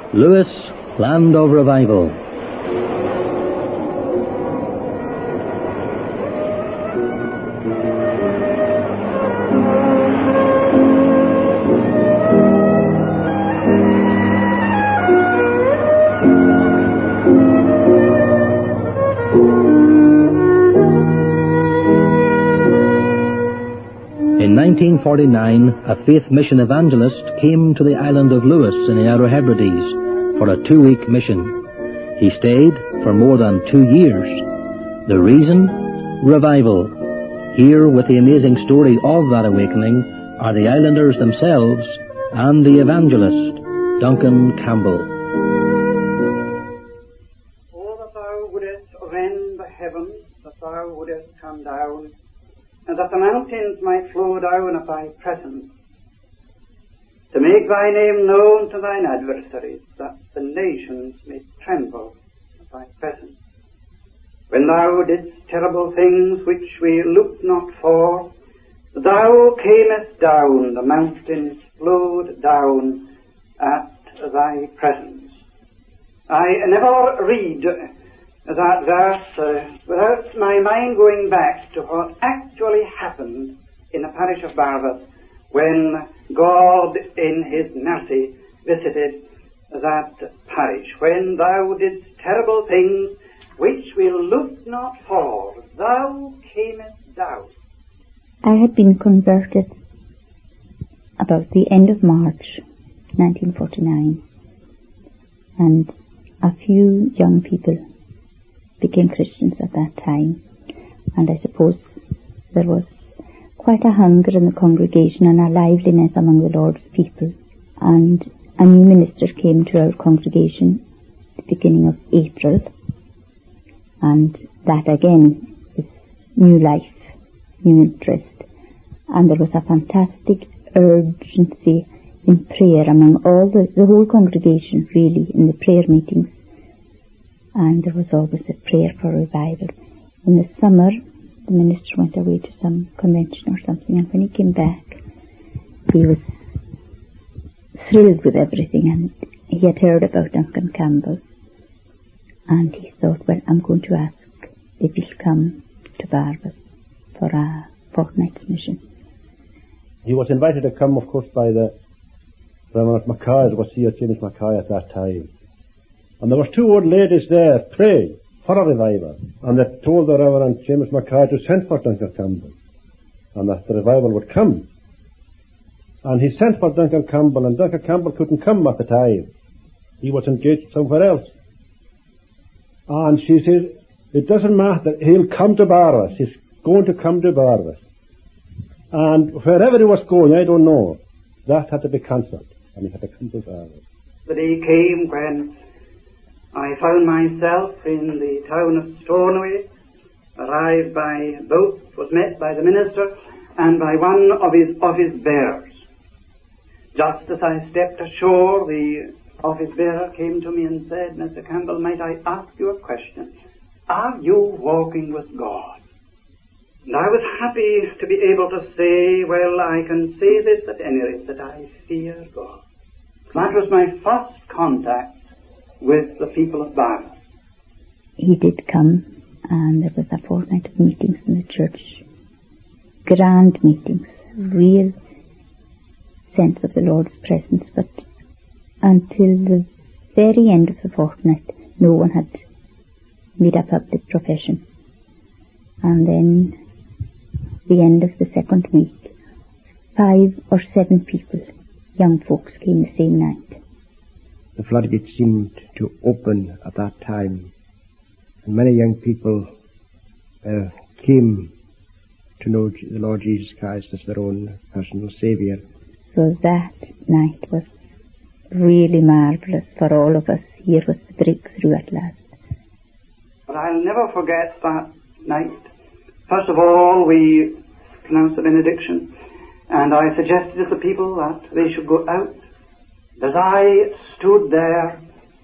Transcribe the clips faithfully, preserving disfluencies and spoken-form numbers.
Lewis, Land of Revival. In nineteen forty-nine, a faith mission evangelist came to the island of Lewis in the Outer Hebrides for a two-week mission. He stayed for more than two years. The reason? Revival. Here, with the amazing story of that awakening, are the islanders themselves and the evangelist, Duncan Campbell. Oh, that thou wouldest rend the heavens, that thou wouldest come down, and that the mountains might flow down at thy presence, to make thy name known to thine adversaries, that the nations may tremble at thy presence. When thou didst terrible things which we looked not for, thou camest down, the mountains flowed down at thy presence. I never read that verse uh, without my mind going back to what actually happened in the parish of Barvas when God in his mercy visited that parish. When thou didst terrible things which we looked not for, thou camest down. I had been converted about the end of March nineteen forty-nine, and a few young people became Christians at that time, and I suppose there was quite a hunger in the congregation and a liveliness among the Lord's people, and a new minister came to our congregation at the beginning of April, and that again is new life, new interest, and there was a fantastic urgency in prayer among all the, the whole congregation, really, in the prayer meetings. And there was always a prayer for revival. In the summer, the minister went away to some convention or something, and when he came back, he was thrilled with everything, and he had heard about Duncan Campbell, and he thought, well, I'm going to ask if he'll come to Barvas for a fortnight's mission. He was invited to come, of course, by the Reverend Mackay, was here, James Mackay at that time. And there was two old ladies there praying for a revival, and they told the Reverend James Mackay to send for Duncan Campbell, and that the revival would come. And he sent for Duncan Campbell, and Duncan Campbell couldn't come at the time. He was engaged somewhere else. And she said, it doesn't matter, he'll come to Barvas, he's going to come to Barvas. And wherever he was going, I don't know, that had to be cancelled, and he had to come to Barvas. The day came when I found myself in the town of Stornoway, arrived by boat, was met by the minister and by one of his office bearers. Just as I stepped ashore, the office bearer came to me and said, Mister Campbell, might I ask you a question? Are you walking with God? And I was happy to be able to say, well, I can say this at any rate, that I fear God. That was my first contact with the people of Barvas. He did come, and there was a fortnight of meetings in the church. Grand meetings, real sense of the Lord's presence, but until the very end of the fortnight, no one had made a public profession. And then, the end of the second week, five or seven people, young folks, came the same night. The floodgates seemed to open at that time, and many young people uh, came to know the Lord Jesus Christ as their own personal Saviour. So that night was really marvellous for all of us. Here was the breakthrough at last. But I'll never forget that night. First of all, we pronounced the benediction, and I suggested to the people that they should go out. As I stood there,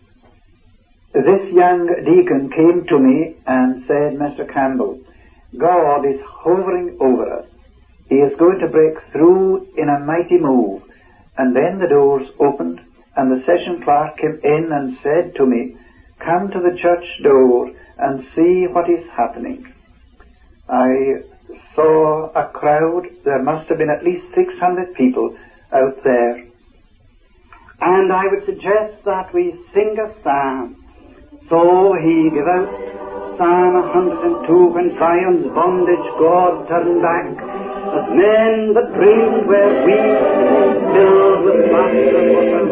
this young deacon came to me and said, Mister Campbell, God is hovering over us. He is going to break through in a mighty move. And then the doors opened, and and the session clerk came in and said to me, "Come to the church door and see what is happening." I saw a crowd. There must have been at least six hundred people out there. And I would suggest that we sing a psalm. So he gave out Psalm one hundred two, when Zion's bondage God turned back, as men that dreamed were weak, filled with laughter was a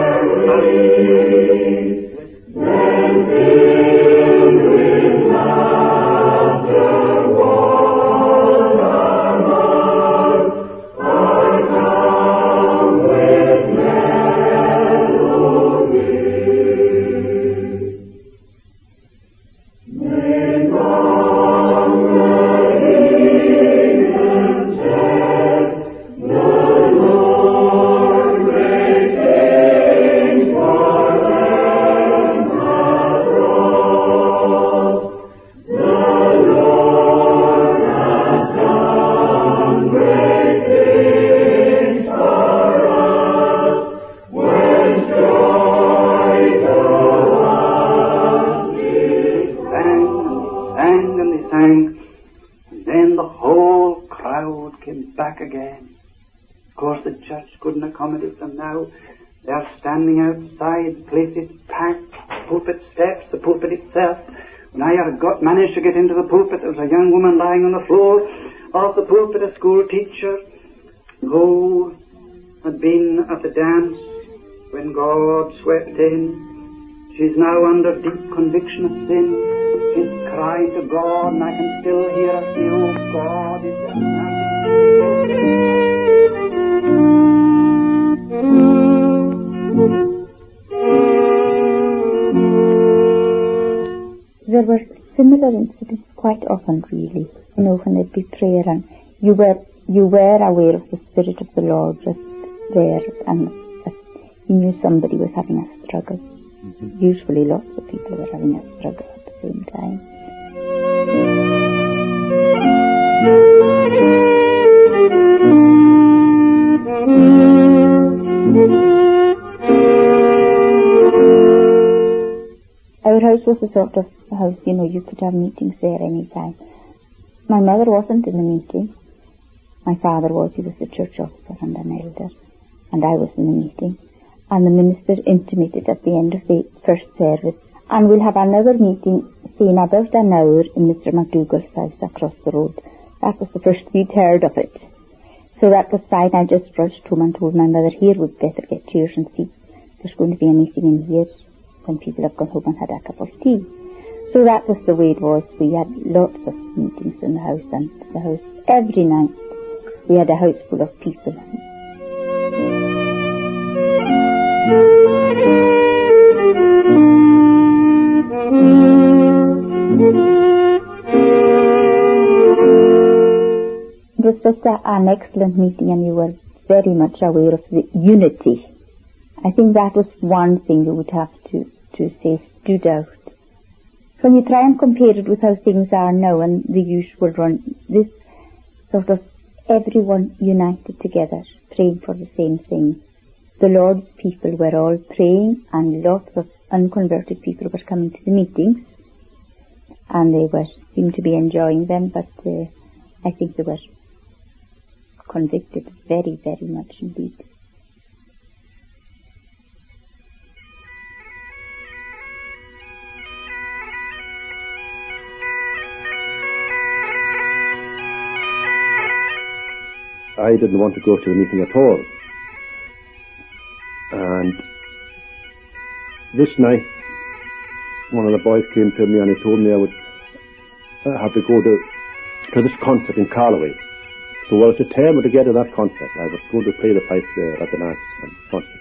Men filled with laughter was among our tongue with melody. May God the heathen said, the Lord great things for them hath wrought. The Lord hath done great things for us, whence joy to us is sang, sang, and they sang. And then the whole crowd came back again. Of course, the church couldn't accommodate them now. They are standing outside, the place is packed, pulpit steps, the pulpit itself. When I had got, managed to get into the pulpit, there was a young woman lying on the floor of the pulpit, a school teacher, who had been at the dance when God swept in. She's now under deep conviction of sin. She's crying to God, and I can still hear her say, "Oh, God, is there There were similar incidents quite often, really. You know, when there'd be prayer, and you were you were aware of the Spirit of the Lord just there, and that you knew somebody was having a struggle. Mm-hmm. Usually, lots of people were having a struggle at the same time. Our house was a sort of house, you know, you could have meetings there any time. My mother wasn't in the meeting. My father was, he was a church officer and an elder, and I was in the meeting. And the minister intimated at the end of the first service, and we'll have another meeting, say, in about an hour in Mister McDougall's house across the road. That was the first we'd heard of it. So that was fine. I just rushed home and told my mother, "Here, we'd better get chairs and seats. There's going to be a meeting in here when people have gone home and had a cup of tea." So that was the way it was. We had lots of meetings in the house, and the house, every night, we had a house full of people. It was just a, an excellent meeting, and you were very much aware of the unity. I think that was one thing you would have to, to say stood out. When you try and compare it with how things are now and the usual run, this sort of everyone united together, praying for the same thing. The Lord's people were all praying, and lots of unconverted people were coming to the meetings, and they were seemed to be enjoying them, but uh, I think they were convicted very, very much indeed. I didn't want to go to the meeting at all. And this night, one of the boys came to me and he told me I would have to go to, to this concert in Carloway. So I was determined to get to that concert. I was going to play the pipe there at the night concert.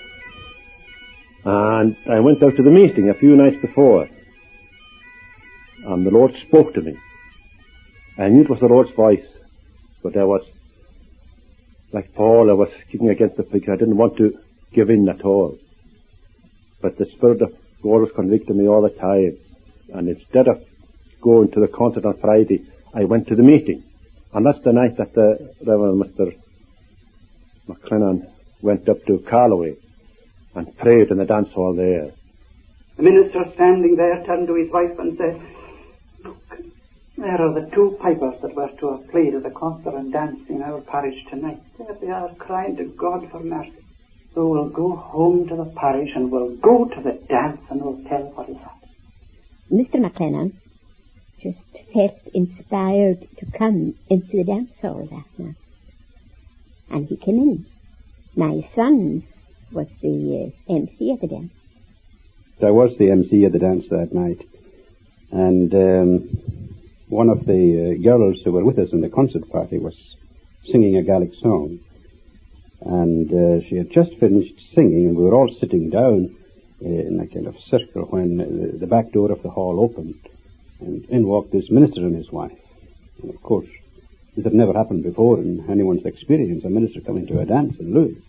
And I went out to the meeting a few nights before, and the Lord spoke to me. I knew it was the Lord's voice, but I was, like Paul, I was kicking against the pricks. I didn't want to give in at all. But the Spirit of God was convicting me all the time. And instead of going to the concert on Friday, I went to the meeting. And that's the night that the Reverend Mister McLennan went up to Carloway. and prayed in the dance hall there. The minister standing there turned to his wife and said, "Look, there are the two pipers that were to have played at the concert and dance in our parish tonight. There they are crying to God for mercy. So we'll go home to the parish and we'll go to the dance and we'll tell what has happened." Mister McLennan just felt inspired to come into the dance hall that night. And he came in. My son was the uh, M C at the dance. I was the M C at the dance that night. And um, one of the uh, girls who were with us in the concert party was singing a Gaelic song. And uh, she had just finished singing, and we were all sitting down uh, in a kind of circle when uh, the back door of the hall opened, and in walked this minister and his wife. And of course, this had never happened before in anyone's experience, a minister coming to a dance in Lewis.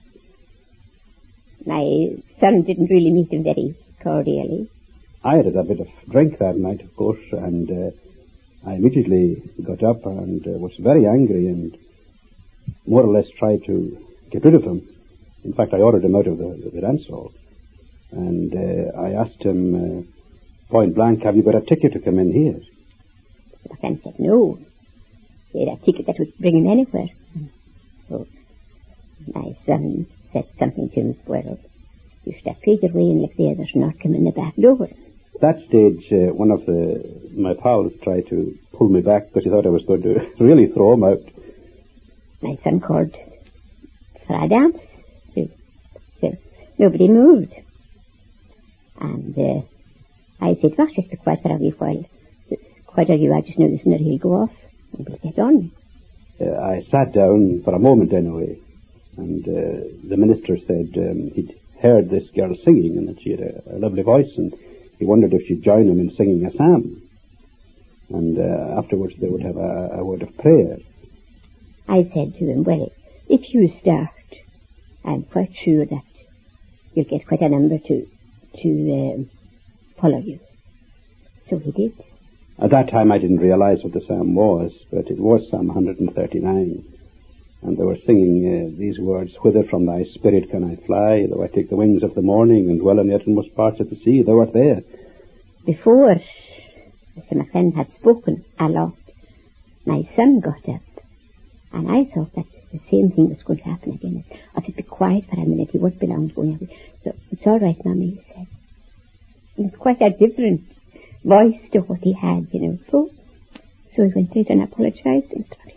My son didn't really meet him very cordially. I had a bit of drink that night, of course, and uh, I immediately got up and uh, was very angry and more or less tried to get rid of him. In fact, I ordered him out of the, the dance hall. And uh, I asked him, uh, point blank, "Have you got a ticket to come in here?" My friend said no. He had a ticket that would bring him anywhere. So my son said something to him, "Well, you should have paid your way and let the others not come in the back door." At that stage, uh, one of the, my pals tried to pull me back because he thought I was going to really throw him out. My son called for a dance. So, so nobody moved. And uh, I said, "Well, just be quiet for a wee while. Quite are you? I just know this and he'll go off and we'll get on." Uh, I sat down for a moment anyway, and uh, the minister said um, he'd heard this girl singing and that she had a, a lovely voice, and he wondered if she'd join him in singing a psalm. And uh, afterwards they would have a, a word of prayer. I said to him, "Well, if you start, I'm quite sure that you'll get quite a number to to um, follow you." So he did. At that time I didn't realize what the psalm was, but it was Psalm one thirty-nine. And they were singing uh, these words, "Whither from thy spirit can I fly? Though I take the wings of the morning and dwell in the uttermost parts of the sea, thou art there." Before Mister McLennan had spoken a lot, my son got up, and I thought that the same thing was going to happen again. I said, "Be quiet for a minute, he won't be long going out." "So it's all right, Mummy," he said. And it's quite a different voice to what he had, you know. So, so he went out and apologized to Mister McLennan.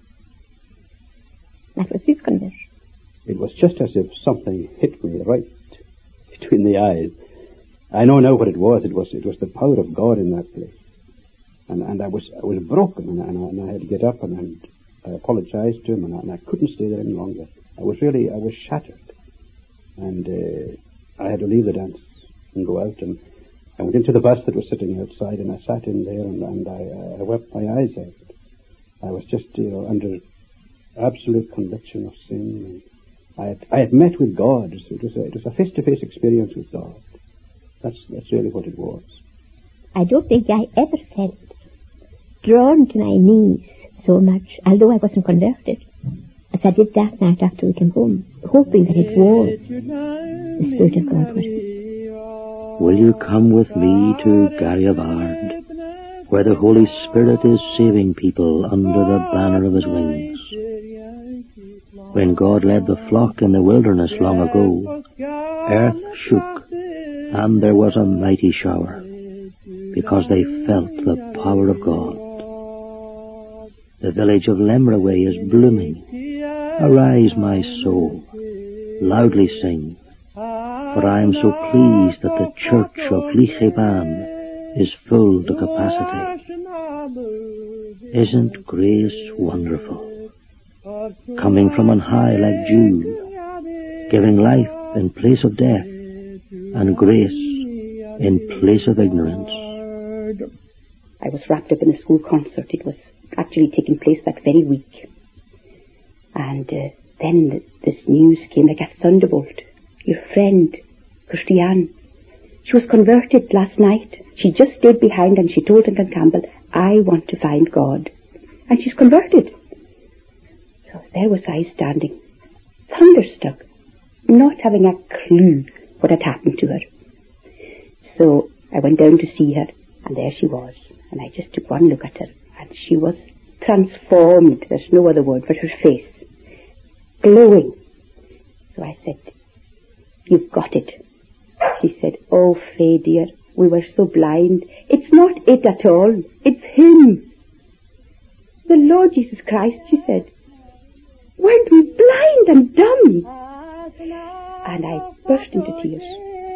That was his conversion. It was just as if something hit me right between the eyes. I know now what it was. It was it was the power of God in that place. And and I was I was broken, and I, and I, and I had to get up and, and I apologized to him, and I, and I couldn't stay there any longer. I was really, I was shattered. And uh, I had to leave the dance and go out, and I went into the bus that was sitting outside, and I sat in there, and, and I, I wept my eyes out. I was just, you know, under absolute conviction of sin. And I had, I had met with God. It was a, it was a face-to-face experience with God. That's that's really what it was. I don't think I ever felt drawn to my knees so much, although I wasn't converted, as I did that night after we came home, hoping that it was the Spirit of God with me. Will you come with me to Garryavard, where the Holy Spirit is saving people under the banner of his wings? When God led the flock in the wilderness long ago, earth shook, and there was a mighty shower, because they felt the power of God. The village of Lemraway is blooming. Arise, my soul, loudly sing, for I am so pleased that the church of Licheban is full to capacity. Isn't grace wonderful? Coming from on high like dew, giving life in place of death, and grace in place of ignorance. I was wrapped up in a school concert. It was actually taking place that very week. And uh, then the, this news came like a thunderbolt. Your friend, Christiane, she was converted last night. She just stayed behind and she told Duncan Campbell, "I want to find God." And she's converted. So there was I standing, thunderstruck, not having a clue what had happened to her. So I went down to see her, and there she was, and I just took one look at her, and she was transformed, there's no other word for her face, glowing. So I said, "You've got it." She said, "Oh, Faye dear, we were so blind. It's not it at all, it's him. The Lord Jesus Christ," she said. "Weren't we blind and dumb?" And I burst into tears.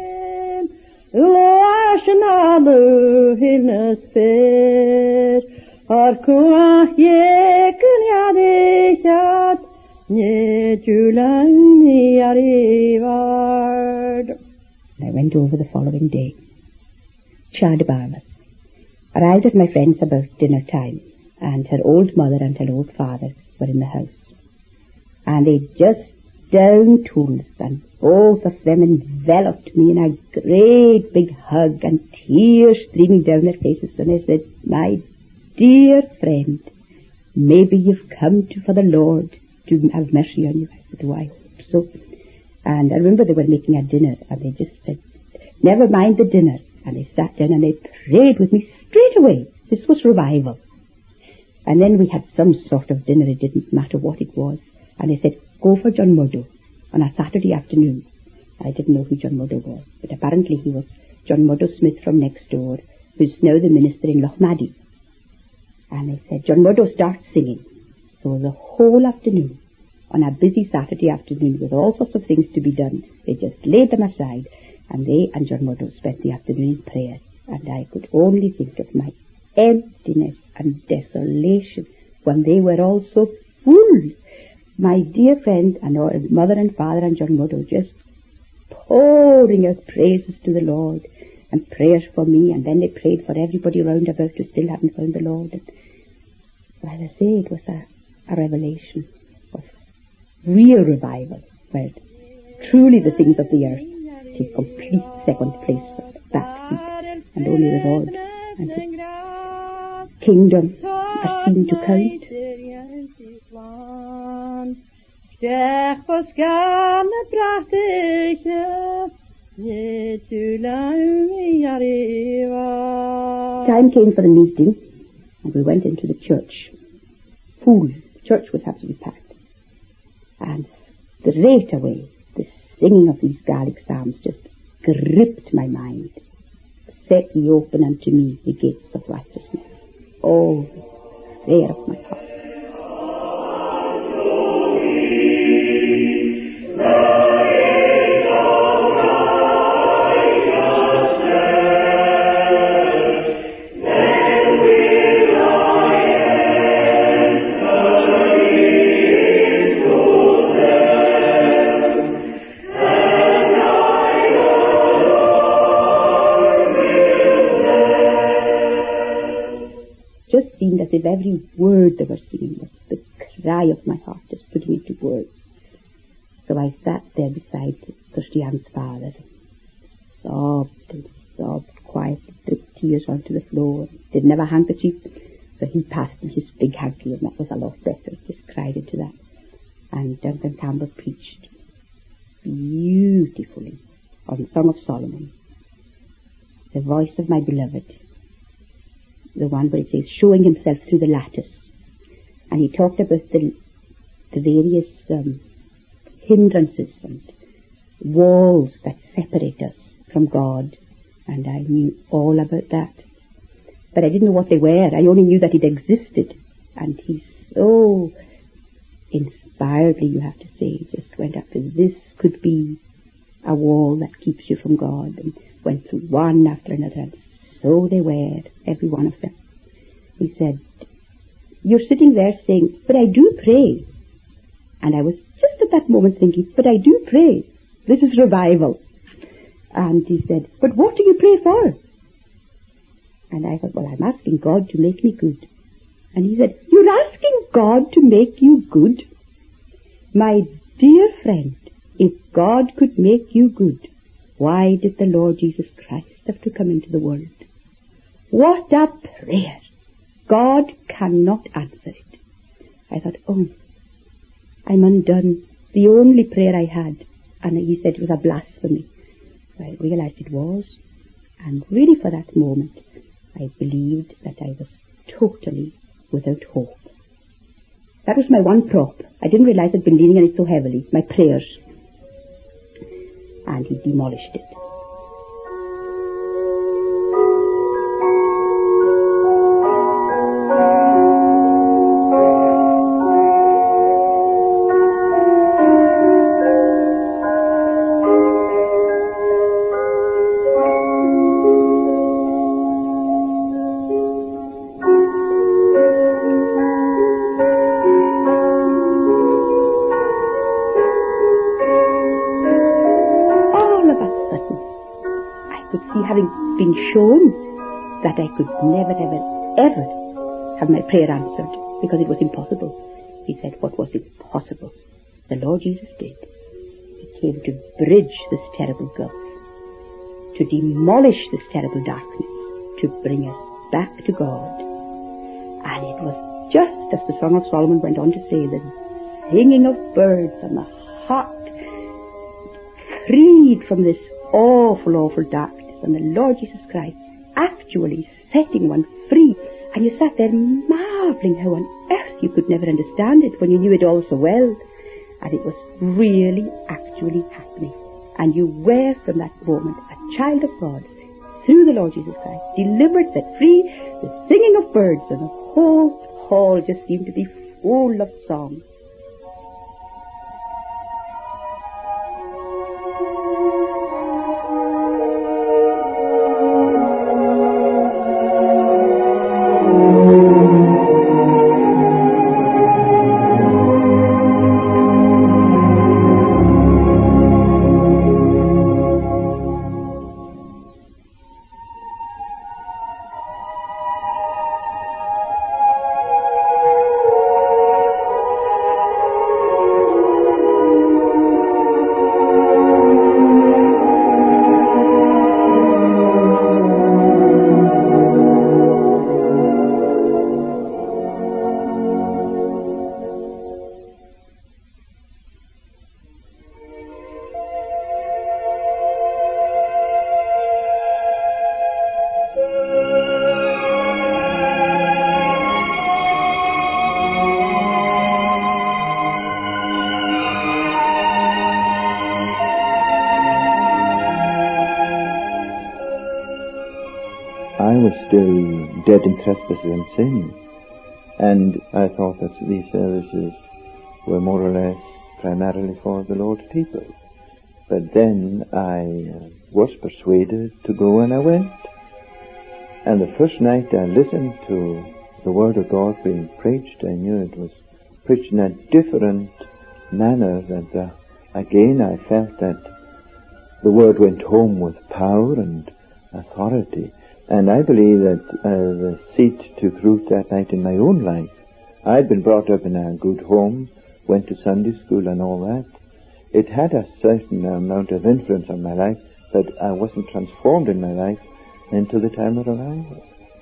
I went over the following day. Shad Barmouth. Arrived at my friend's about dinner time, and her old mother and her old father were in the house. And they just down tools, and both of them enveloped me in a great big hug, and tears streaming down their faces. And they said, "My dear friend, maybe you've come to for the Lord to have mercy on you." I said, "Oh, I hope so." And I remember they were making a dinner, and they just said, "Never mind the dinner." And they sat down and they prayed with me straight away. This was revival. And then we had some sort of dinner, it didn't matter what it was. And they said, "Go for John Murdo on a Saturday afternoon." I didn't know who John Murdo was, but apparently he was John Murdo Smith from next door, who's now the minister in Lochmaddy. And they said, "John Murdo starts singing." So the whole afternoon, on a busy Saturday afternoon with all sorts of things to be done, they just laid them aside, and they and John Murdo spent the afternoon in prayer. And I could only think of my emptiness and desolation when they were all so full. My dear friend and all, mother and father and John Murdo just pouring out praises to the Lord and prayers for me, and then they prayed for everybody round about who still hadn't found the Lord. And as I say, it was a, a revelation of real revival, where truly the things of the earth take complete second place for back seat, and only the Lord and His kingdom are seen to count. Time came for the meeting, and we went into the church. Full. The church was absolutely packed. And straight away, the singing of these Gaelic psalms just gripped my mind. "Set ye open unto me the gates of righteousness." Oh, the prayer of my heart. Just seemed as if every word they were singing was the cry of my heart, just putting it to words. So I sat there beside Christian's father, sobbed and sobbed quietly, dripped tears onto the floor. Didn't have a handkerchief, so he passed me his big hanky, and that was a lot better. Just cried into that. And Duncan Campbell preached beautifully on the Song of Solomon, the voice of my beloved. The one where it says, showing himself through the lattice. And he talked about the, the various um, hindrances and walls that separate us from God. And I knew all about that. But I didn't know what they were. I only knew that it existed. And he so inspiredly, you have to say, just went up to this could be a wall that keeps you from God. And went through one after another. And so they were, every one of them. He said, you're sitting there saying, but I do pray. And I was just at that moment thinking, but I do pray. This is revival. And he said, but what do you pray for? And I thought, well, I'm asking God to make me good. And he said, you're asking God to make you good? My dear friend, if God could make you good, why did the Lord Jesus Christ have to come into the world? What a prayer! God cannot answer it. I thought, oh, I'm undone. The only prayer I had, and he said it was a blasphemy. I realized it was. And really for that moment, I believed that I was totally without hope. That was my one prop. I didn't realize I'd been leaning on it so heavily, my prayers. And he demolished it. Been shown that I could never, ever, ever have my prayer answered because it was impossible. He said, what was impossible? The Lord Jesus did. He came to bridge this terrible gulf, to demolish this terrible darkness, to bring us back to God. And it was just as the Song of Solomon went on to say, the singing of birds and the heart freed from this awful, awful darkness. And the Lord Jesus Christ actually setting one free. And you sat there marvelling how on earth you could never understand it when you knew it all so well. And it was really actually happening. And you were from that moment a child of God through the Lord Jesus Christ, delivered, set free, the singing of birds, and the whole hall just seemed to be full of song. Still dead in trespasses and sin, and I thought that these services were more or less primarily for the Lord's people. But then I uh, was persuaded to go, and I went. And the first night I listened to the Word of God being preached, I knew it was preached in a different manner. That uh, again I felt that the Word went home with power and authority. And I believe that uh, the seed took root that night in my own life. I'd been brought up in a good home, went to Sunday school and all that. It had a certain amount of influence on my life, but I wasn't transformed in my life until the time of revival.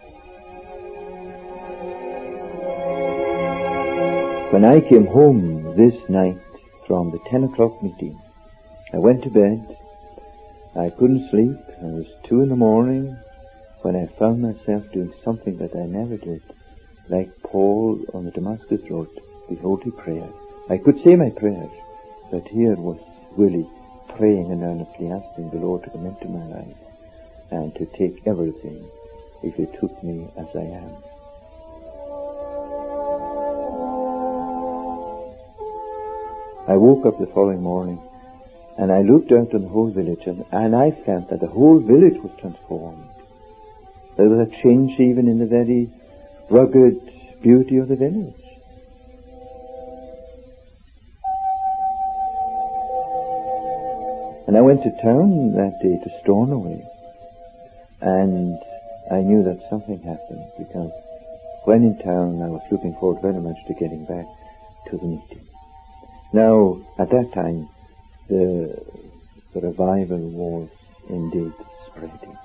When I came home this night from the ten o'clock meeting, I went to bed. I couldn't sleep. It was two in the morning. When I found myself doing something that I never did, like Paul on the Damascus Road, the holy prayer. I could say my prayers, but here was really praying and earnestly asking the Lord to come into my life and to take everything if He took me as I am. I woke up the following morning and I looked out on the whole village, and, and I felt that the whole village was transformed. There was a change even in the very rugged beauty of the village. And I went to town that day to Stornoway, and I knew that something happened, because when in town I was looking forward very much to getting back to the meeting. Now, at that time, the, the revival was indeed spreading.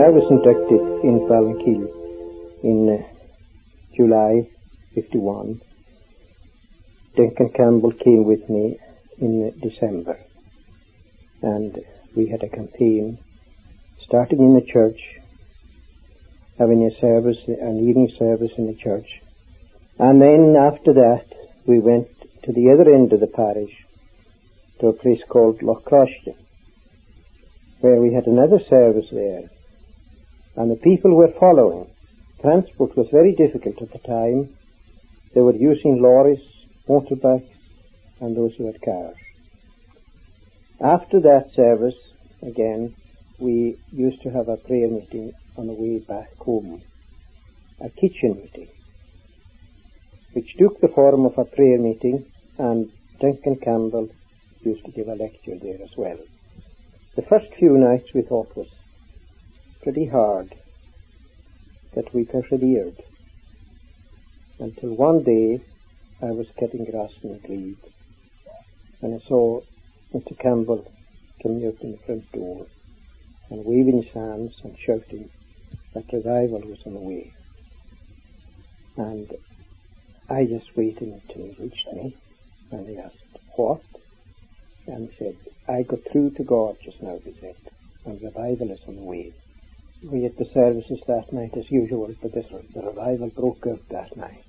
I was inducted in Ballinkill in uh, July fifty-one, Duncan Campbell came with me in uh, December, and we had a campaign starting in the church, having a service, an evening service in the church, and then after that we went to the other end of the parish, to a place called Lochcroshton, where we had another service there, and the people were following. Transport was very difficult at the time. They were using lorries, motorbikes, and those who had cars. After that service, again, we used to have a prayer meeting on the way back home, a kitchen meeting, which took the form of a prayer meeting, and Duncan Campbell used to give a lecture there as well. The first few nights we thought was pretty hard, but we persevered, until one day I was cutting grass in the glebe, and I saw Mister Campbell coming out in the front door and waving his hands and shouting that revival was on the way. And I just waited until he reached me, and he asked, "What?" And he said, "I got through to God just now," he said, "and revival is on the way." We had the services that night as usual, but this, the revival broke out that night.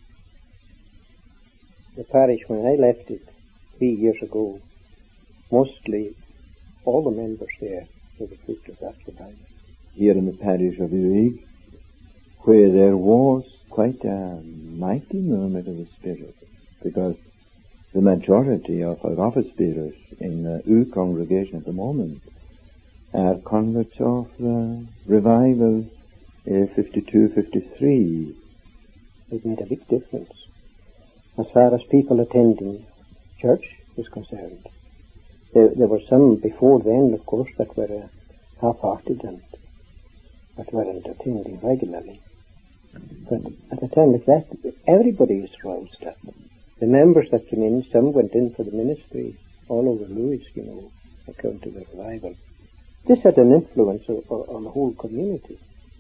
The parish, when I left it three years ago, mostly all the members there were the fruit of that revival. Here in the parish of Uig, where there was quite a mighty movement of the Spirit, because the majority of our office bearers in the U congregation at the moment are converts of the revival uh, fifty-two fifty-three. It made a big difference as far as people attending church is concerned. There, there were some before then, of course, that were uh, half-hearted and that weren't attending regularly. But at a time like that, everybody is roused up. The members that came in, some went in for the ministry all over Lewis, you know, according to the revival. This had an influence on, on the whole community.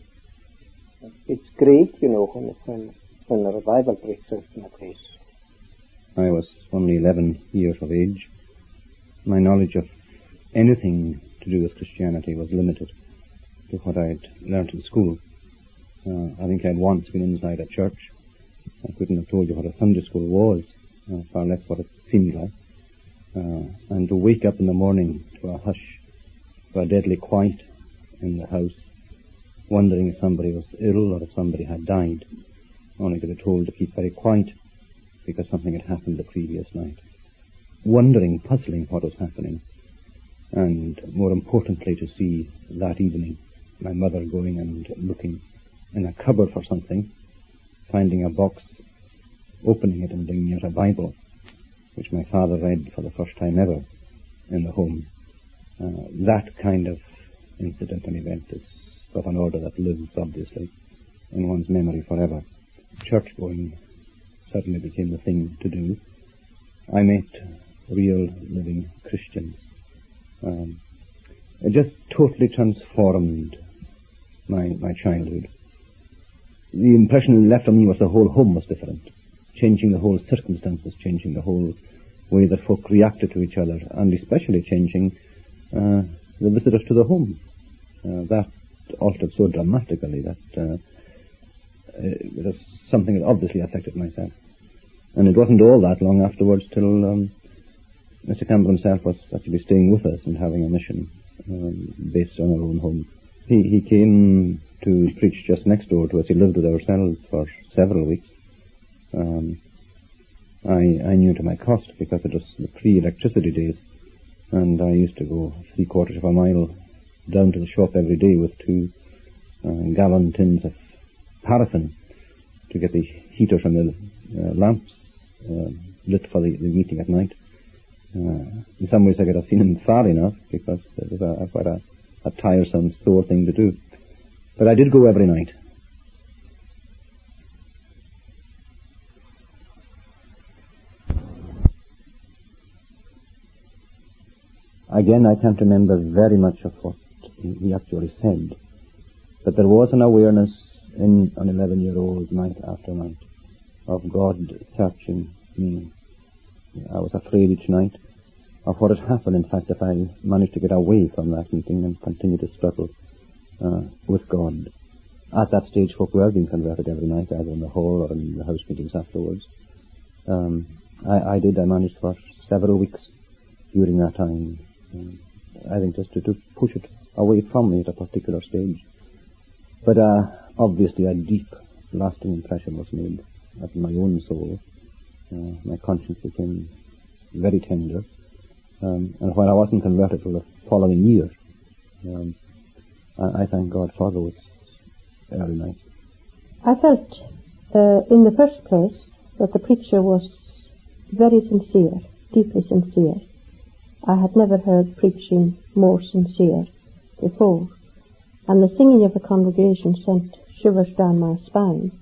It's great, you know, when, when, when a revival breaks out in a place. I was only eleven years of age. My knowledge of anything to do with Christianity was limited to what I had learnt in school. Uh, I think I had once been inside a church. I couldn't have told you what a Sunday school was, uh, far less what it seemed like. Uh, and to wake up in the morning to a hush, to a deadly quiet in the house, wondering if somebody was ill or if somebody had died, only to be told to keep very quiet because something had happened the previous night. Wondering, puzzling what was happening, and more importantly to see that evening my mother going and looking in a cupboard for something, finding a box, opening it and bringing out a Bible, which my father read for the first time ever in the home. Uh, that kind of incident and event is of an order that lives, obviously, in one's memory forever. Church-going suddenly became the thing to do. I met real living Christians. Um, it just totally transformed my, my childhood. The impression left on me was the whole home was different, changing the whole circumstances, changing the whole way that folk reacted to each other, and especially changing uh, the visitors to the home. Uh, that altered so dramatically that uh, it was something that obviously affected myself. And it wasn't all that long afterwards till um, Mister Campbell himself was actually staying with us and having a mission um, based on our own home. He, he came to preach just next door to us. He lived with ourselves for several weeks. Um, I, I knew to my cost because it was the pre-electricity days, and I used to go three quarters of a mile down to the shop every day with two uh, gallon tins of paraffin to get the heater from the uh, lamps uh, lit for the, the meeting at night. Uh, in some ways I could have seen him far enough because it was a, quite a, a tiresome, sore thing to do. But I did go every night. Again, I can't remember very much of what he actually said, But there was an awareness in an eleven-year-old night after night of God searching me. I was afraid each night of what had happened, in fact, if I managed to get away from that meeting and continue to struggle uh, with God. At that stage, folk were being converted every night, either in the hall or in the house meetings afterwards. Um, I, I did, I managed for several weeks during that time, um, I think just to, to push it away from me at a particular stage. But uh, obviously a deep, lasting impression was made at my own soul. Uh, my conscience became very tender. Um, and while I wasn't converted for the following year, um, I, I thank God for those early nights. I felt, uh, in the first place, that the preacher was very sincere, deeply sincere. I had never heard preaching more sincere before, and the singing of the congregation sent shivers down my spine.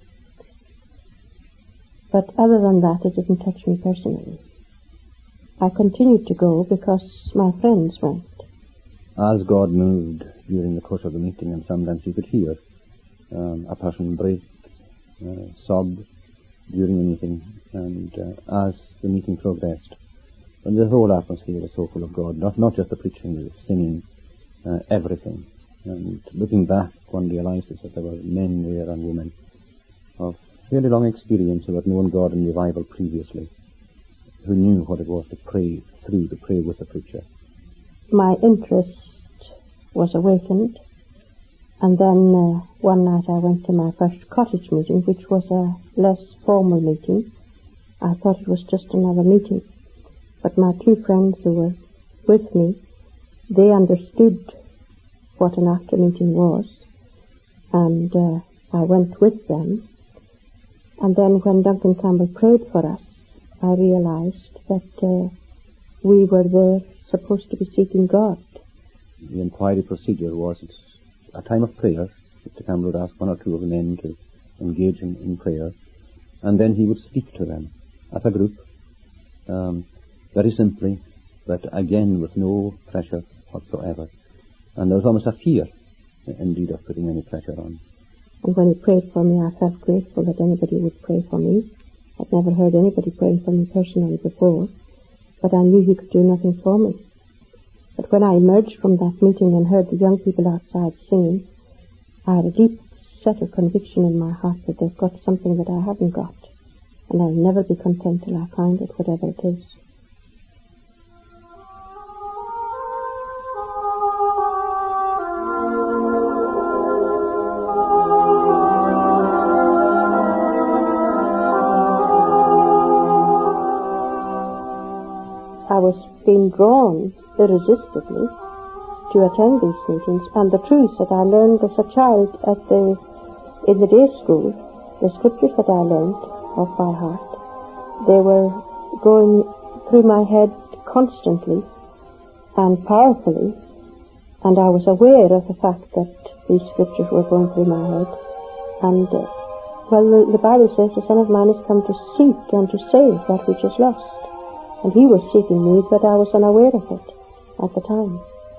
But other than that, it didn't touch me personally. I continued to go because my friends went. As God moved during the course of the meeting, and sometimes you could hear um, a person break, uh, sob during the meeting, and uh, as the meeting progressed, and the whole atmosphere was so full of God, not not just the preaching, the singing, uh, everything. And looking back, one realizes that there were men there and women of fairly long experience who had known God in revival previously, who knew what it was to pray through, to pray with the preacher. My interest was awakened, and then uh, one night I went to my first cottage meeting, which was a less formal meeting. I thought it was just another meeting, but my two friends who were with me, they understood what an after meeting was, and uh, I went with them. And then when Duncan Campbell prayed for us, I realized that uh, we were there supposed to be seeking God. The inquiry procedure was a time of prayer. Mister Campbell would ask one or two of the men to engage in, in prayer, and then he would speak to them as a group, um, very simply, but again with no pressure whatsoever. And there was almost a fear, indeed, of putting any pressure on. And when he prayed for me, I felt grateful that anybody would pray for me. I'd never heard anybody praying for me personally before, but I knew he could do nothing for me. But when I emerged from that meeting and heard the young people outside singing, I had a deep settled conviction in my heart that they've got something that I haven't got, and I'll never be content till I find it, whatever it is. I was being drawn irresistibly to attend these meetings, and the truths that I learned as a child at the in the day school, the scriptures that I learned off by heart, they were going through my head constantly and powerfully, and I was aware of the fact that these scriptures were going through my head. And uh, well, the, the Bible says the Son of Man is come to seek and to save that which is lost. And he was seeking me, but I was unaware of it at the time.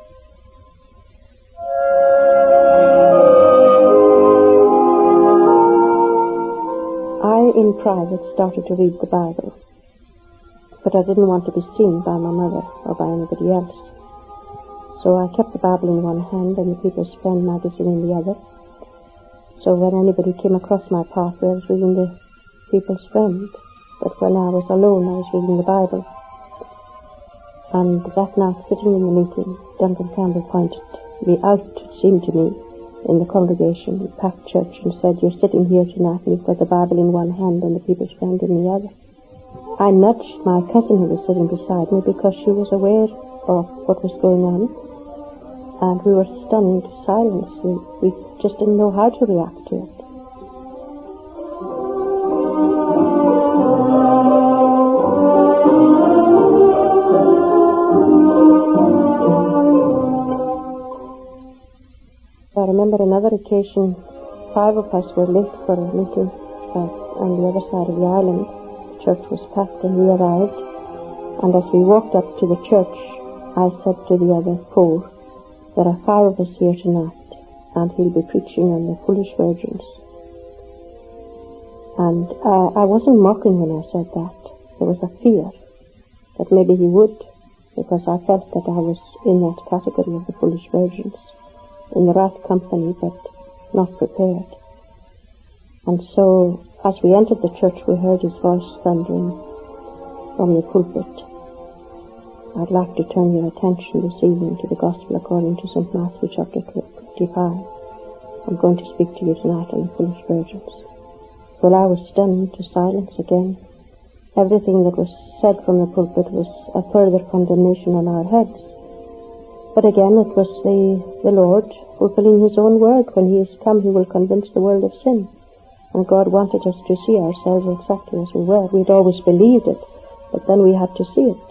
I, in private, started to read the Bible, but I didn't want to be seen by my mother or by anybody else. So I kept the Bible in one hand and the People's Friend magazine in the other. So when anybody came across my path, I was reading the People's Friend. But when I was alone, I was reading the Bible. And that night, sitting in the meeting, Duncan Campbell pointed me out, it seemed to me, in the congregation, the packed church, and said, "You're sitting here tonight and you've got the Bible in one hand and the People's Friend in the other." I nudged my cousin who was sitting beside me because she was aware of what was going on, and we were stunned silence. We, we just didn't know how to react to it. I remember another occasion, five of us were late for a meeting uh, on the other side of the island. The church was packed and we arrived, and as we walked up to the church, I said to the other four, "There are five of us here tonight, and he'll be preaching on the foolish virgins. And uh, I wasn't mocking when I said that. There was a fear that maybe he would, because I felt that I was in that category of the foolish virgins, in the right company but not prepared. And so, as we entered the church, we heard his voice thundering from the pulpit. I'd like to turn your attention this evening to the Gospel according to Saint Matthew chapter twenty-five. I'm going to speak to you tonight on the foolish virgins. Well, I was stunned to silence again. Everything that was said from the pulpit was a further condemnation on our heads. But again, it was the, the Lord fulfilling his own word. When he is come, he will convince the world of sin. And God wanted us to see ourselves exactly as we were. We'd always believed it, but then we had to see it.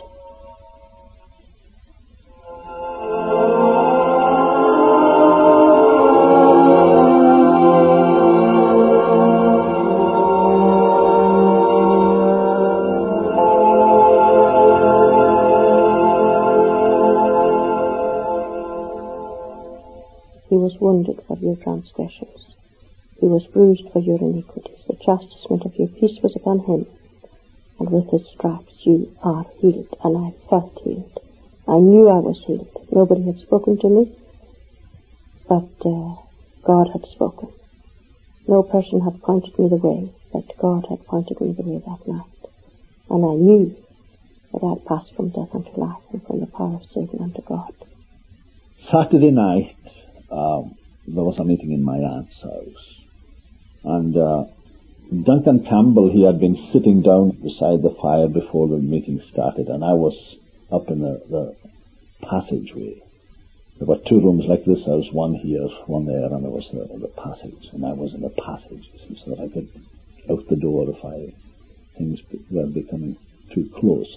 He was wounded for your transgressions. He was bruised for your iniquities. The chastisement of your peace was upon him. And with his stripes you are healed. And I felt healed. I knew I was healed. Nobody had spoken to me, but uh, God had spoken. No person had pointed me the way, but God had pointed me the way that night. And I knew that I had passed from death unto life and from the power of Satan unto God. Saturday night, Um, there was a meeting in my aunt's house, and uh, Duncan Campbell, he had been sitting down beside the fire before the meeting started, and I was up in the, the passageway. There were two rooms like this house, one here, one there, and there was the, the passage, and I was in the passage so that I could out the door if I things were becoming too close.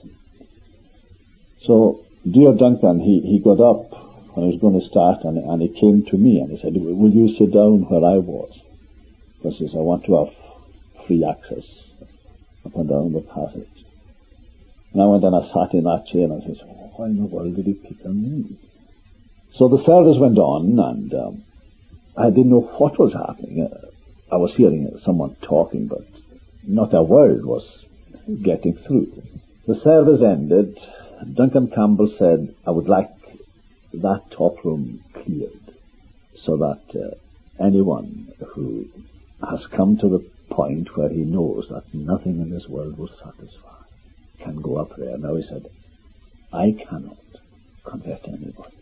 So dear Duncan, he, he got up when I was going to start, and, and he came to me and he said, will you sit down where I was? Because he says, I want to have free access up and down the passage. And I went and I sat in that chair and I said, why in the world did he pick on me? So the service went on, and um, I didn't know what was happening. I was hearing someone talking, but not a word was getting through. The service ended. Duncan Campbell said, I would like that top room cleared, so that uh, anyone who has come to the point where he knows that nothing in this world will satisfy can go up there. Now he said, I cannot convert anybody,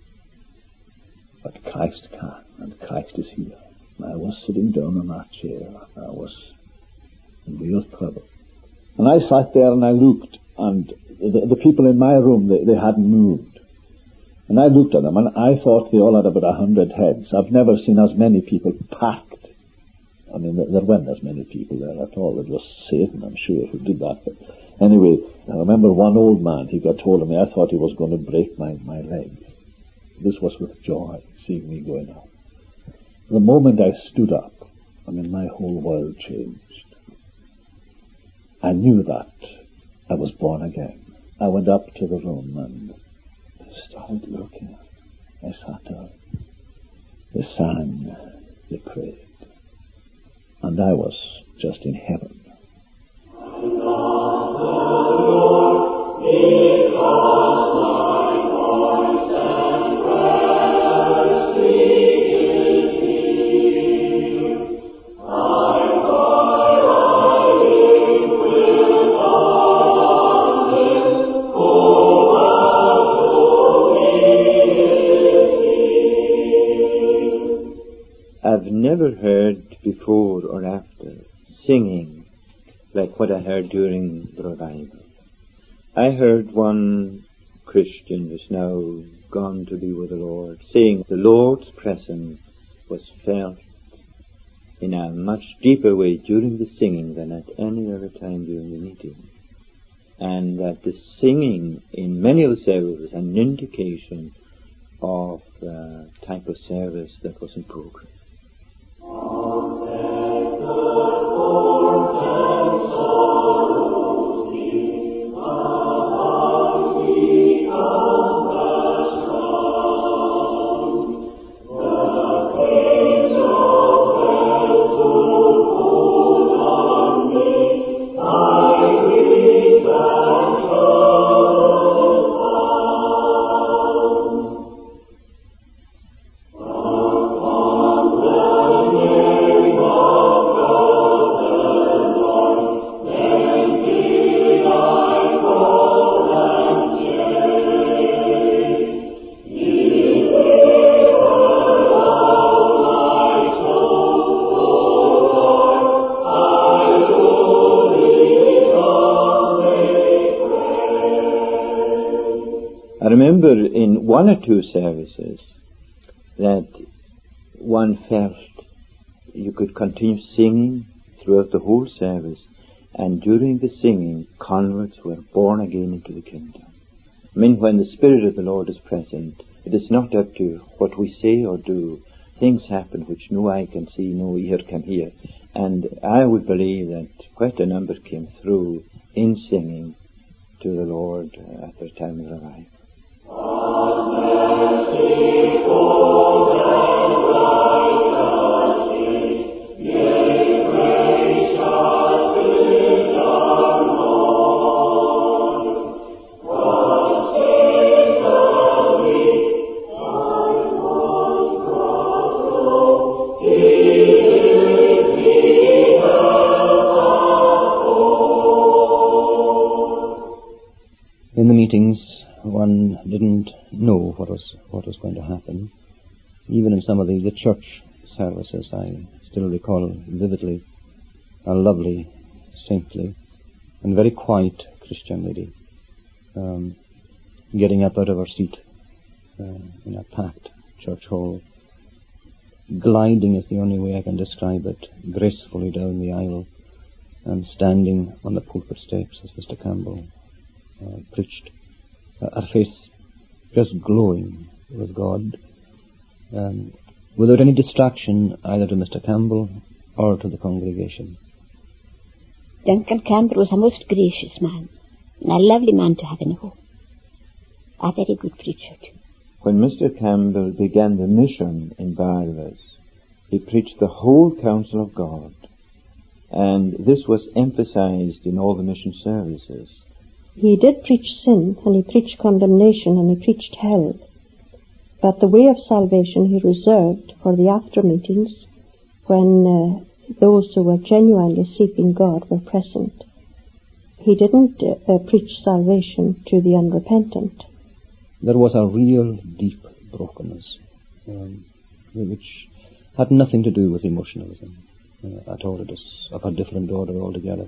but Christ can, and Christ is here. And I was sitting down in that chair, and I was in real trouble. And I sat there and I looked, and the, the people in my room, they, they hadn't moved. And I looked at them, and I thought they all had about a hundred heads. I've never seen as many people packed. I mean, there weren't as many people there at all. It was Satan, I'm sure, who did that. But anyway, I remember one old man, he got hold of me. I thought he was going to break my, my legs. This was with joy, seeing me going up. The moment I stood up, I mean, my whole world changed. I knew that I was born again. I went up to the room and started looking. I sat down. They sang, they prayed, and I was just in heaven. I've never heard before or after singing like what I heard during the revival. I heard one Christian who's now gone to be with the Lord saying the Lord's presence was felt in a much deeper way during the singing than at any other time during the meeting. And that the singing in many of the services was an indication of the type of service that was in progress. The I remember in one or two services that one felt you could continue singing throughout the whole service, and during the singing, converts were born again into the kingdom. I mean, when the Spirit of the Lord is present, it is not up to what we say or do. Things happen which no eye can see, no ear can hear. And I would believe that quite a number came through in singing to the Lord at their time of revival. In the meetings, one didn't know what was what was going to happen. Even in some of the, the church services, I still recall vividly a lovely, saintly, and very quiet Christian lady um, getting up out of her seat uh, in a packed church hall, gliding is the only way I can describe it, gracefully down the aisle, and standing on the pulpit steps as Mister Campbell Uh, preached, uh, her face just glowing with God, um, without any distraction either to Mister Campbell or to the congregation. Duncan Campbell was a most gracious man, and a lovely man to have in a home. A very good preacher too. When Mister Campbell began the mission in Barnabas, he preached the whole counsel of God, and this was emphasized in all the mission services. He did preach sin, and he preached condemnation, and he preached hell. But the way of salvation he reserved for the after meetings, when uh, those who were genuinely seeking God were present. He didn't uh, preach salvation to the unrepentant. There was a real deep brokenness, um, which had nothing to do with emotionalism uh, at all. It was of a different order altogether.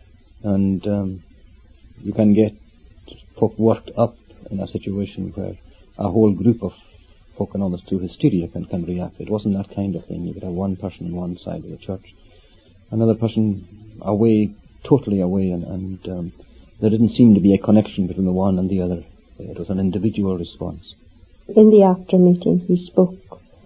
And um, you can get folk worked up in a situation where a whole group of folk can almost do hysteria can, can react. It wasn't that kind of thing. You could have one person on one side of the church, another person away, totally away, and, and um, there didn't seem to be a connection between the one and the other. It was an individual response. In the after meeting he spoke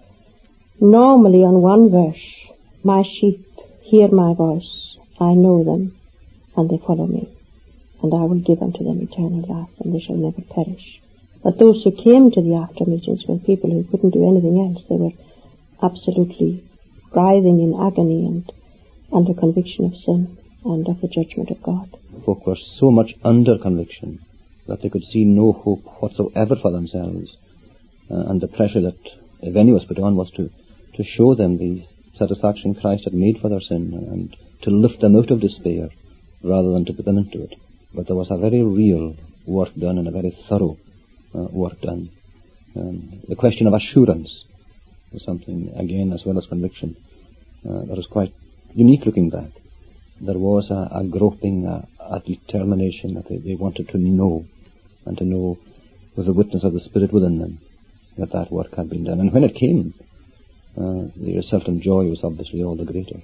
normally on one verse, "My sheep hear my voice, I know them, and they follow me. And I will give unto them eternal life, and they shall never perish." But those who came to the after meetings were people who couldn't do anything else. They were absolutely writhing in agony and under conviction of sin and of the judgment of God. Folk were so much under conviction that they could see no hope whatsoever for themselves, uh, and the pressure that, if any was put on, was to, to show them the satisfaction Christ had made for their sin, and to lift them out of despair rather than to put them into it. But there was a very real work done, and a very thorough uh, work done. Um, the question of assurance was something, again, as well as conviction, uh, that was quite unique looking back. There was a, a groping, a, a determination that they, they wanted to know, and to know with the witness of the Spirit within them that that work had been done. And when it came, uh, the resultant joy was obviously all the greater.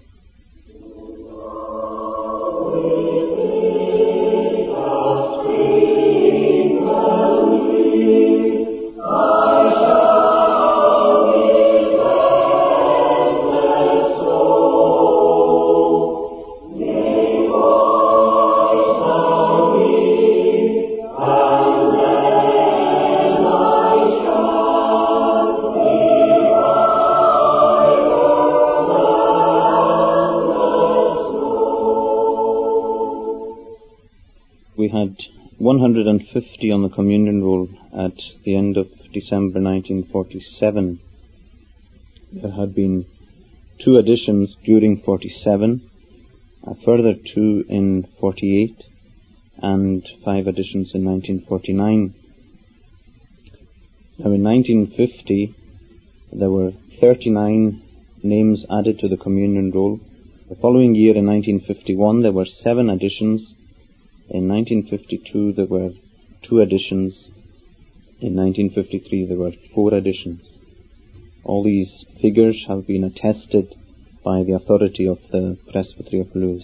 one hundred fifty on the communion roll at the end of December nineteen forty-seven. There had been two additions during forty-seven, a further two in forty-eight, and five additions in nineteen forty-nine. Now in nineteen fifty there were thirty-nine names added to the communion roll. The following year in nineteen fifty-one there were seven additions. In nineteen fifty-two there were two additions. in nineteen fifty-three there were four editions. All these figures have been attested by the authority of the Presbytery of Lewis.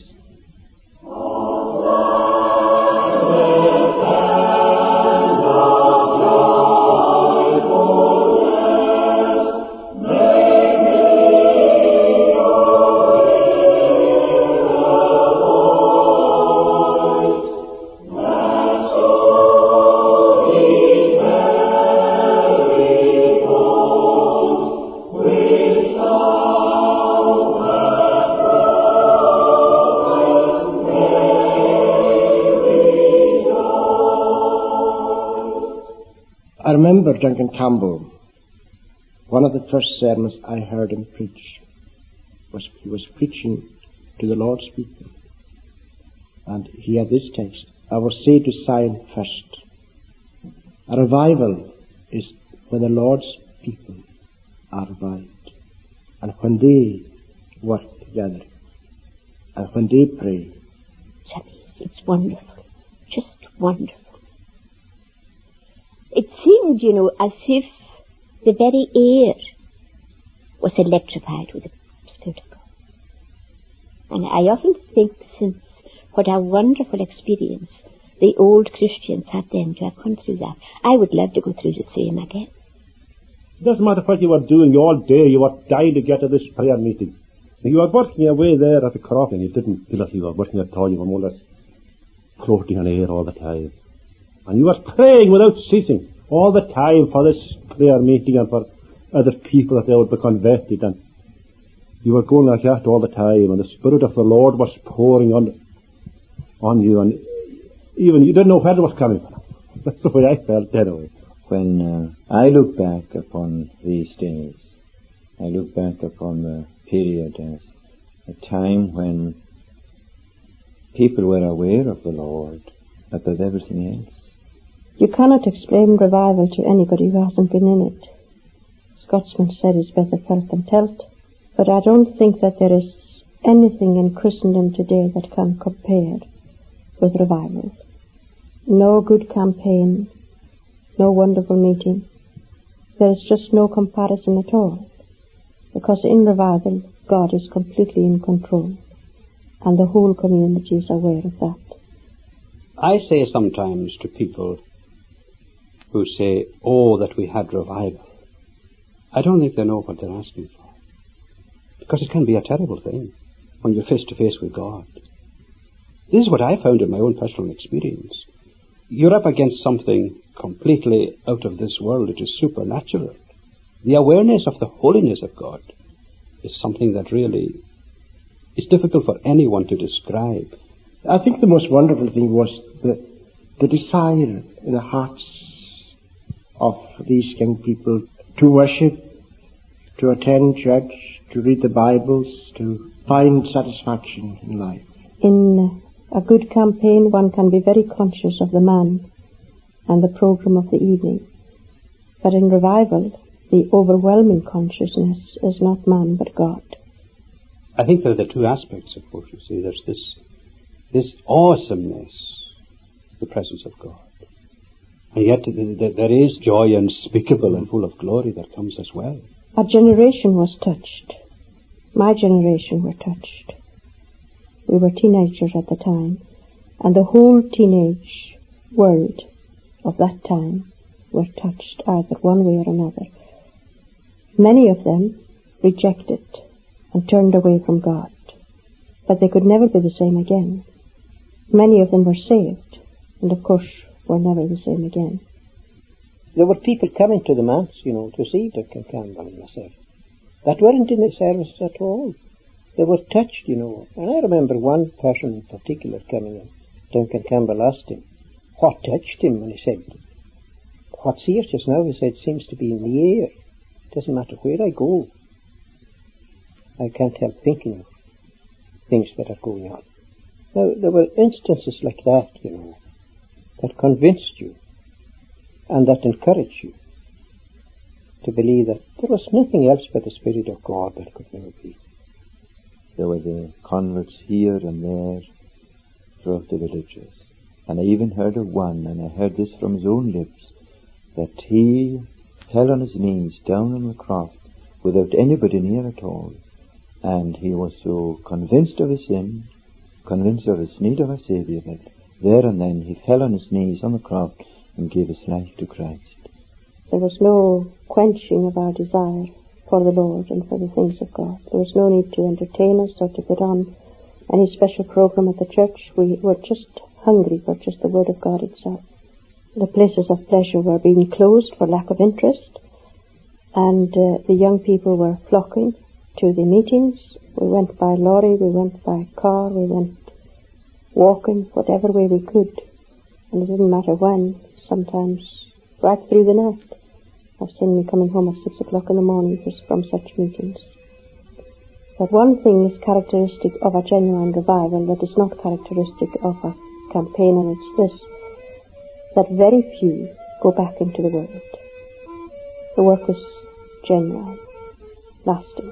I remember Duncan Campbell. One of the first sermons I heard him preach was he was preaching to the Lord's people. And he had this text, I will say to Zion first. A revival is when the Lord's people are revived. And when they work together. And when they pray. Jimmy, it's wonderful. Just wonderful. It seemed, you know, as if the very air was electrified with the Spirit of God. And I often think since what a wonderful experience the old Christians had then to have gone through that, I would love to go through the same again. It doesn't matter what you were doing all day, you were dying to get to this prayer meeting. You were working away there at the crop and you didn't feel like you were working at all, you were more or less floating on air all the time. And you were praying without ceasing all the time for this prayer meeting and for other people that they would be converted. And you were going like that all the time, and the Spirit of the Lord was pouring on on you, and even you didn't know where it was coming from. That's the way I felt anyway. When uh, I look back upon these days, I look back upon the period as a time when people were aware of the Lord above everything else. You cannot explain revival to anybody who hasn't been in it. Scotsman said it's better felt than telt, but I don't think that there is anything in Christendom today that can compare with revival. No good campaign, no wonderful meeting. There is just no comparison at all, because in revival God is completely in control, and the whole community is aware of that. I say sometimes to people who say, oh, that we had revival, I don't think they know what they're asking for. Because it can be a terrible thing when you're face to face with God. This is what I found in my own personal experience. You're up against something completely out of this world. It is supernatural. The awareness of the holiness of God is something that really is difficult for anyone to describe. I think the most wonderful thing was the, the desire in the hearts of these young people to worship, to attend church, to read the Bibles, to find satisfaction in life. In a good campaign, one can be very conscious of the man and the program of the evening. But in revival, the overwhelming consciousness is not man but God. I think there are the two aspects, of course, you see. There's this, this awesomeness, the presence of God. And yet there is joy unspeakable and full of glory that comes as well. A generation was touched. My generation were touched. We were teenagers at the time, and the whole teenage world of that time were touched either one way or another. Many of them rejected and turned away from God, but they could never be the same again. Many of them were saved, and of course were never the same again. There were people coming to the Manse, you know, to see Duncan Campbell and myself, that weren't in the service at all. They were touched, you know. And I remember one person in particular coming in. Duncan Campbell asked him what touched him, and he said, what's here just now, he said, seems to be in the air. It doesn't matter where I go. I can't help thinking of things that are going on. Now, there were instances like that, you know, that convinced you and that encouraged you to believe that there was nothing else but the Spirit of God that could never be. There were the converts here and there throughout the villages. And I even heard of one, and I heard this from his own lips, that he fell on his knees down on the cross without anybody near at all, and he was so convinced of his sin, convinced of his need of a Saviour, that there and then he fell on his knees on the cross and gave his life to Christ. There was no quenching of our desire for the Lord and for the things of God. There was no need to entertain us or to put on any special program at the church. We were just hungry for just the Word of God itself. The places of pleasure were being closed for lack of interest, and uh, the young people were flocking to the meetings. We went by lorry, we went by car, we went walking, whatever way we could, and it didn't matter when, sometimes right through the night. I've seen me coming home at six o'clock in the morning from such meetings. But one thing is characteristic of a genuine revival that is not characteristic of a campaign, and it's this, that very few go back into the world. The work is genuine, lasting.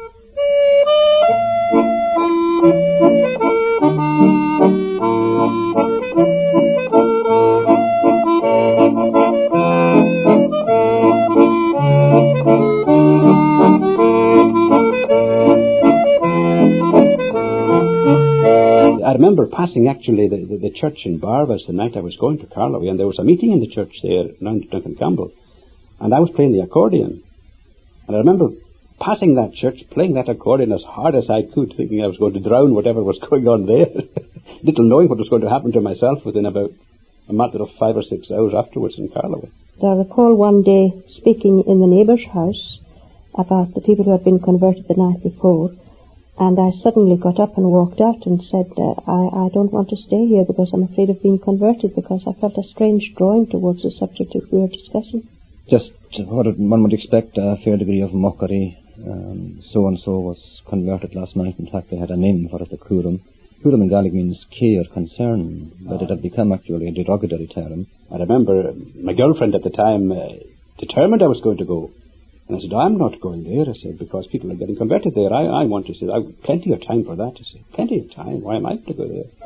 I remember passing actually the, the, the church in Barbas the night I was going to Carlow, and there was a meeting in the church there around Duncan Campbell, and I was playing the accordion. And I remember passing that church, playing that accordion as hard as I could, thinking I was going to drown whatever was going on there, little knowing what was going to happen to myself within about a matter of five or six hours afterwards in Carlow. I recall one day speaking in the neighbour's house about the people who had been converted the night before, and I suddenly got up and walked out and said, uh, I, I don't want to stay here because I'm afraid of being converted, because I felt a strange drawing towards the subject that we were discussing. Just what one would expect, a fair degree of mockery. Um, so-and-so was converted last night. In fact, they had a name for it, the Curum. Curum in Gaelic means care, concern, but it had become actually a derogatory term. I remember my girlfriend at the time uh, determined I was going to go. And I said, I'm not going there, I said, because people are getting converted there. I, I want to say, I've plenty of time for that, I said. Plenty of time. Why am I to go there?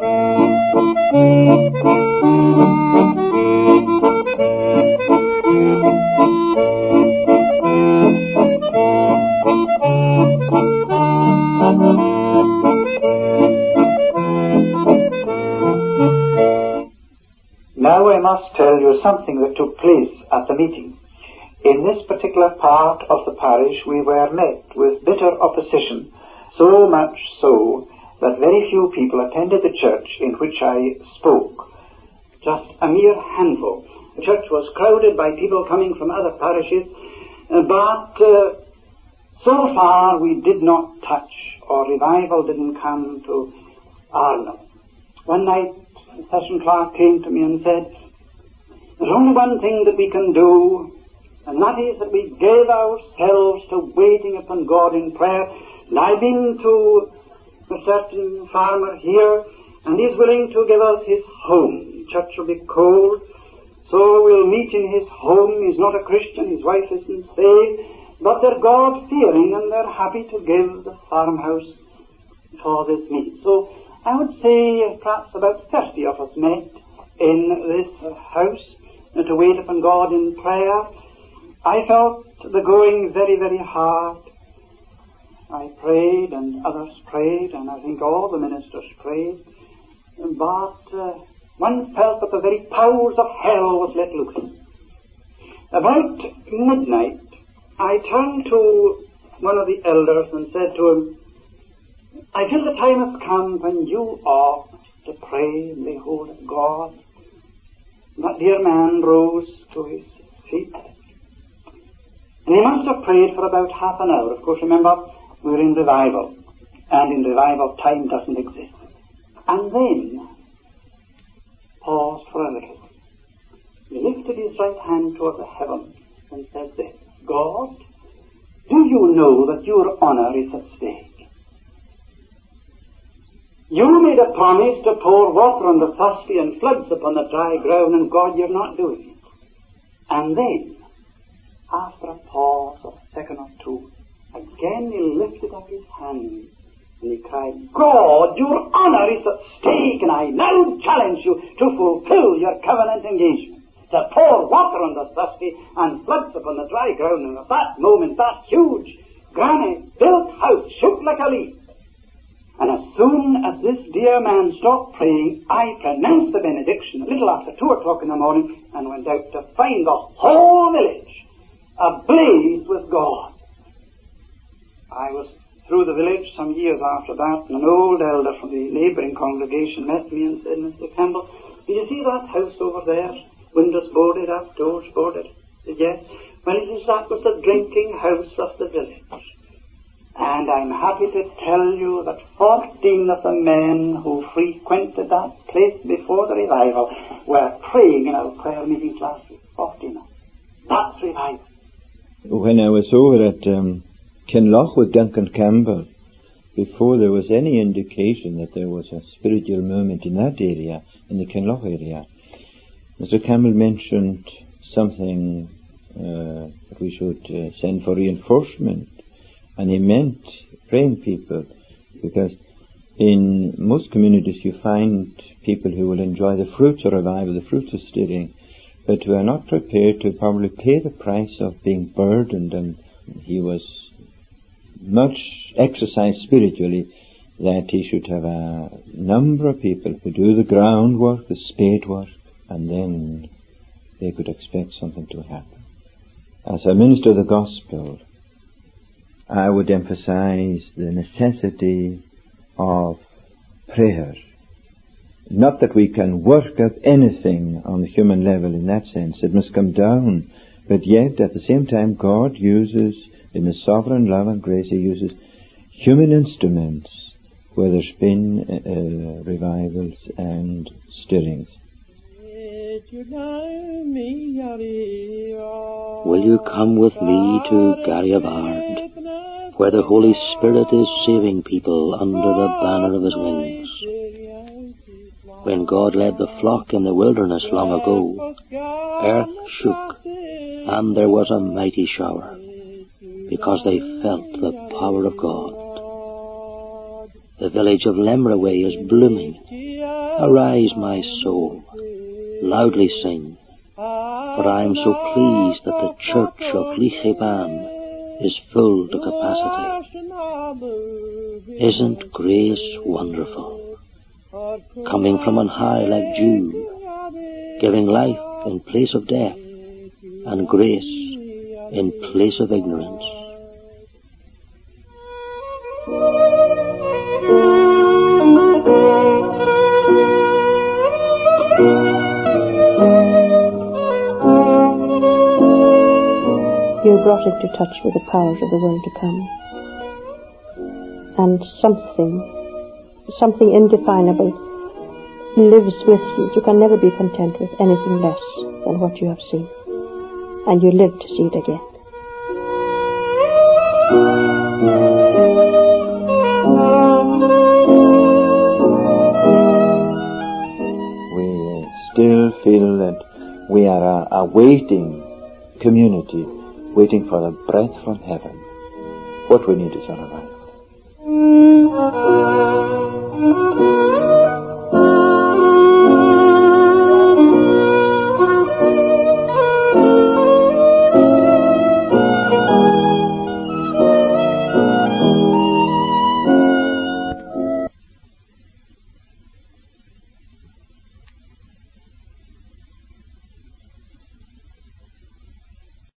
Now I must tell you something that took place at the meeting. In this particular part of the parish we were met with bitter opposition, so much so that very few people attended the church in which I spoke. Just a mere handful. The church was crowded by people coming from other parishes, but uh, so far we did not touch, or revival didn't come to Arno. One night the session clerk came to me and said, there's only one thing that we can do, and that is that we gave ourselves to waiting upon God in prayer. And I've been to a certain farmer here, and he's willing to give us his home. Church will be cold, so we'll meet in his home. He's not a Christian, his wife isn't saved, but they're God-fearing, and they're happy to give the farmhouse for this meeting. So I would say perhaps about thirty of us met in this house to wait upon God in prayer. I felt the going very, very hard. I prayed, and others prayed, and I think all the ministers prayed. But uh, one felt that the very powers of hell was let loose. About midnight, I turned to one of the elders and said to him, I feel the time has come when you ought to pray and lay hold of God. That dear man rose to his feet. And he must have prayed for about half an hour. Of course, remember, we're in revival. And in revival, time doesn't exist. And then, paused for a little. He lifted his right hand toward the heavens and said this, God, do you know that your honor is at stake? You made a promise to pour water on the thirsty and floods upon the dry ground, and God, you're not doing it. And then, after a pause of a second or two, again he lifted up his hand and he cried, God, your honor is at stake, and I now challenge you to fulfill your covenant engagement, to pour water on the thirsty and floods upon the dry ground. And at that moment, that huge, granite built house shook like a leaf. And as soon as this dear man stopped praying, I pronounced the benediction a little after two o'clock in the morning and went out to find the whole village ablaze with God. I was through the village some years after that, and an old elder from the neighbouring congregation met me and said, Mister Campbell, do you see that house over there? Windows boarded up, doors boarded. I said, yes. Well, he says, that was the drinking house of the village. And I'm happy to tell you that fourteen of the men who frequented that place before the revival were praying in our prayer meetings last week. Fourteen of them. That's revival. When I was over at um, Kinloch with Duncan Campbell, before there was any indication that there was a spiritual movement in that area, in the Kinloch area, Mister Campbell mentioned something uh, that we should uh, send for reinforcement. And he meant praying people, because in most communities you find people who will enjoy the fruits of revival, the fruits of stirring, but who are not prepared to probably pay the price of being burdened. And he was much exercised spiritually that he should have a number of people who do the groundwork, the spade work, and then they could expect something to happen. As a minister of the gospel, I would emphasize the necessity of prayer. Not that we can work out anything on the human level in that sense. It must come down. But yet, at the same time, God uses, in His sovereign love and grace, He uses human instruments where there's been uh, revivals and stirrings. Will you come with me to Garryabard, where the Holy Spirit is saving people under the banner of His wings? When God led the flock in the wilderness long ago, earth shook and there was a mighty shower, because they felt the power of God. The village of Lemraway is blooming. Arise, my soul, loudly sing, for I am so pleased that the church of Leigheban is full to capacity. Isn't grace wonderful? Coming from on high like dew, giving life in place of death, and grace in place of ignorance. You're brought into touch with the powers of the world to come. And something, something indefinable lives with you. You can never be content with anything less than what you have seen. And you live to see it again. We still feel that we are a, a waiting community, waiting for the breath from heaven. What we need is a revival.